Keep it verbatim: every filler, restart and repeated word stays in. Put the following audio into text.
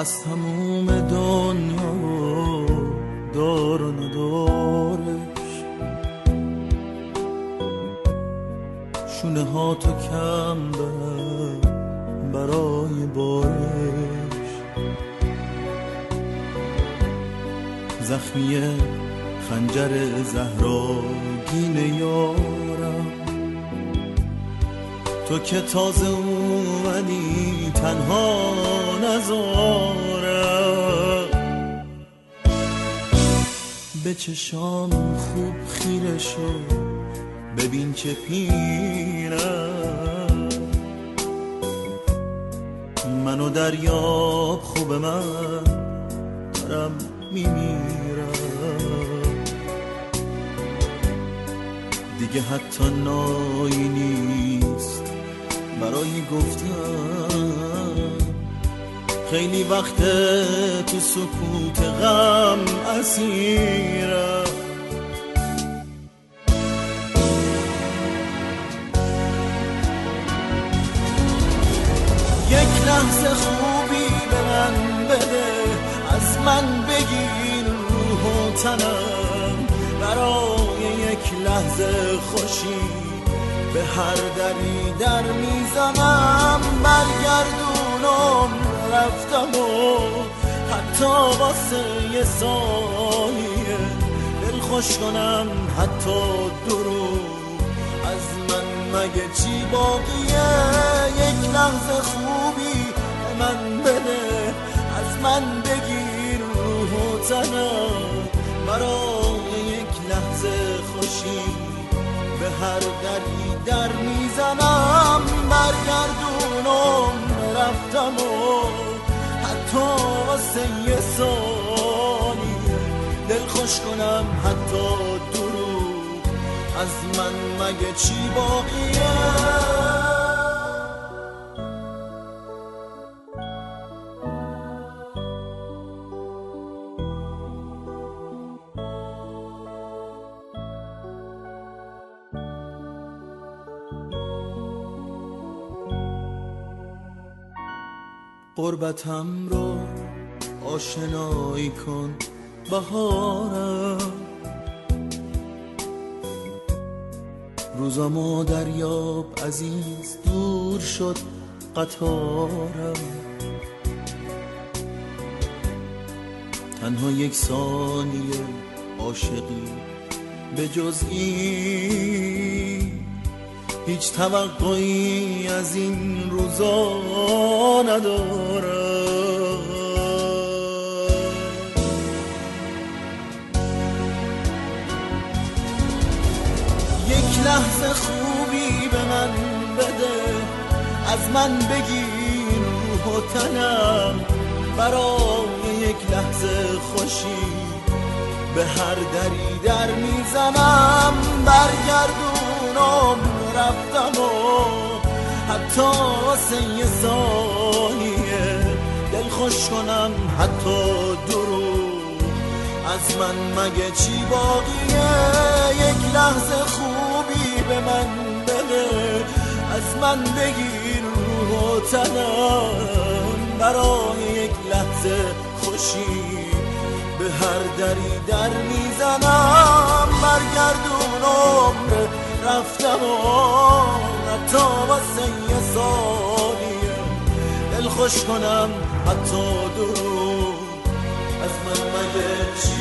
از تموم دنیا دار و ندارش، شونه ها تو کم بر برای بارش، زخمی خنجر زهراگین یارم، تو که تازه اومدی تنها نذارم، به چشام خوب خیره شو ببین چه پیرم، منو دریاب خوب من دارم میمیرم، دیگه حتی نایی نیست برای گفتن، خیلی وقت تو سکوت غم اسیرم، یک لحظه خوبی به من بده، از من بگیر روح و تنم، برای یک لحظه خوشی به هر دری در میزنم، برگردونم رفتم و حتی واسه یه ثانیه دل خوش کنم، حتی درو از من مگه چی باقیه، یک لحظه خوبی به من بده، از من بگیر روح و تنم، برای یک لحظه خوشی به هر دری در میزنم، برگردونم رفتم و حتی واسه یه ثانیه دل خوش کنم، حتی دروغ از من مگه چی باقیه. غربتم رو آشنایی کن بهارم، روزامو دریاب عزیز دور شد قطارم، تنها یک ثانیه عاشقی به جز این هیچ توقعی از این روزا ندارم، یک لحظه خوبی به من بده، از من بگیر روح و تنم، برای یک لحظه خوشی به هر دری در میزنم، برگردونم رفتم و حتی واسه یه ثانیه دل خوش کنم، حتی دروغ از من مگه چی باقیه، یک لحظه خوبی به من بده، از من بگیر روح و تنم، برای یک لحظه خوشی به هر دری در میزنم، برگردونم رفتم و حتی واسه یه ثانیه دل خوش کنم، حتی دروغ از من مگه